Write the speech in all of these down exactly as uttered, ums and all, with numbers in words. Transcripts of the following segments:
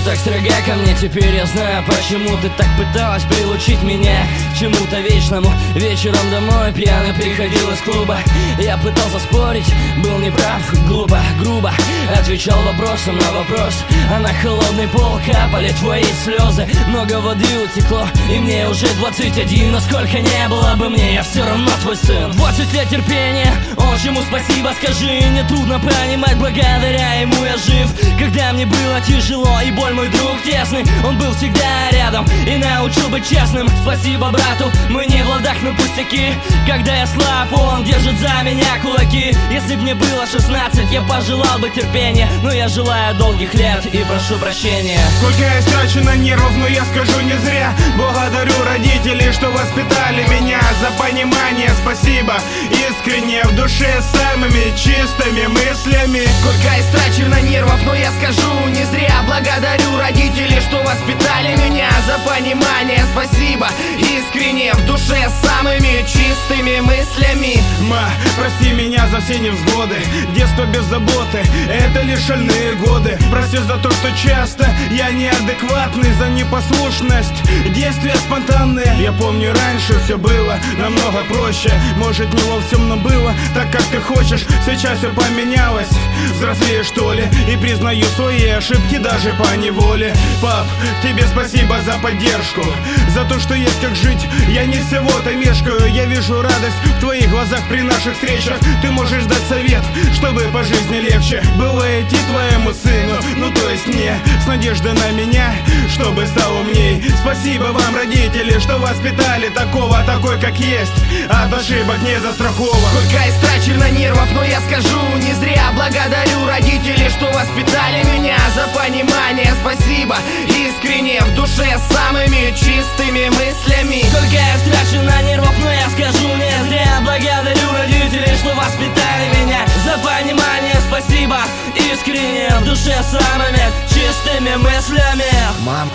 так строга ко мне, теперь я знаю, почему ты так пыталась прилучить меня к чему-то вечному. Вечером домой пьяный приходил из клуба. Я пытался спорить, был неправ, глупо, грубо отвечал вопросом на вопрос, а на холодный пол капали твои слезы. Много воды утекло, и мне уже двадцать один. Но сколько не было бы мне, я все равно твой сын. Двадцать лет терпения, он чему спасибо скажи. Не трудно понимать, благодаря ему я жив. Когда мне было тяжело и боль мой друг тесный, он был всегда рядом и научил быть честным. Спасибо брату, мы не в ладах, но пустяки. Когда я слаб, он держит за меня кулаки. Если б мне было шестнадцать, я пожелал бы терпения, но я желаю долгих лет и прошу прощения. Сколько я трачу на нервов, но я скажу не зря. Благодарю родителей, что воспитали меня. За понимание спасибо, искренне в душе, самыми чистыми мыслями. Сколько я трачу на нервов, но я скажу не зря. Благодарю родителей, что воспитали меня. За понимание спасибо, искренне в душе, самыми чистыми мыслями. Ма, прости меня за все невзгоды, детство без заботы, это лишь шальные годы. Прости за то, что часто я неадекватный, за непослушность, действия спонтанные. Я помню, раньше все было намного проще. Может, не во всем, но было так, как ты хочешь. Сейчас все поменялось, взрослее что ли, и признаю свои ошибки даже по неволе. Пап, тебе спасибо за поддержку, за то, что есть как жить. Я не всего-то мешкаю, я вижу радость в твоих глазах при наших встречах. Ты можешь дать совет, чтобы по жизни легче было идти твоему сыну, ну то есть мне, с надеждой на меня, чтобы стал умней. Спасибо вам, родители, что воспитали такого, такой как есть, от ошибок не застрахован. Сколько я трачу на нервов, но я скажу не зря. Благодарю родителей, что воспитали меня. За понимание спасибо, искренне в душе, самыми чистыми мыслями. Сколько я трачу на нервов, но я скажу не зря. Благодарю родителей, что воспитали меня. За понимание спасибо, искренне в душе, самыми чистыми мыслями. Мама,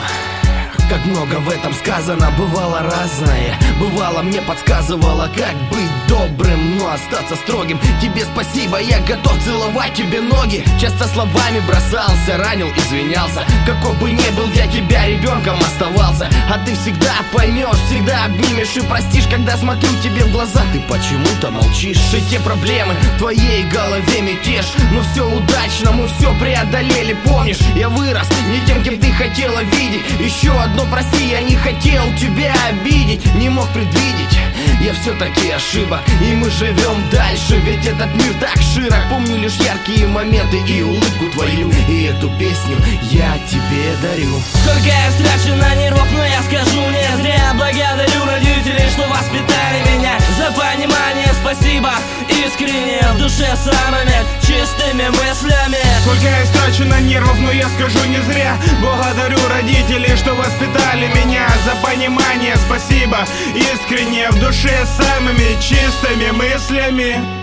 как много в этом сказано, бывало разное. Бывало мне подсказывала, как быть добрым, но остаться строгим. Тебе спасибо, я готов целовать тебе ноги. Часто словами бросался, ранил, извинялся. Каков бы ни был я тебя, ребенком оставался. А ты всегда поймешь, всегда обнимешь и простишь. Когда смотрю тебе в глаза, ты почему-то молчишь. И те проблемы в твоей голове мятеж, но все удачно, мы все преодолели. Помнишь, я вырос не тем, кем ты хотела видеть. Еще одно прости, я не хотел тебя обидеть, не мог предвидеть я все-таки ошибок, и мы живем дальше, ведь этот мир так широк. Помню лишь яркие моменты и улыбку твою, и эту песню я тебе дарю. Сколько я трачу на нервов, но я скажу не зря. Благодарю родителей, что воспитали меня. За понимание спасибо, искренне в душе, самыми чистыми мыслями. Сколько я трачу на нервов, но я скажу не зря. Благодарю родителей, что воспитали меня. За понимание спасибо, искренне в душе, самыми чистыми мыслями.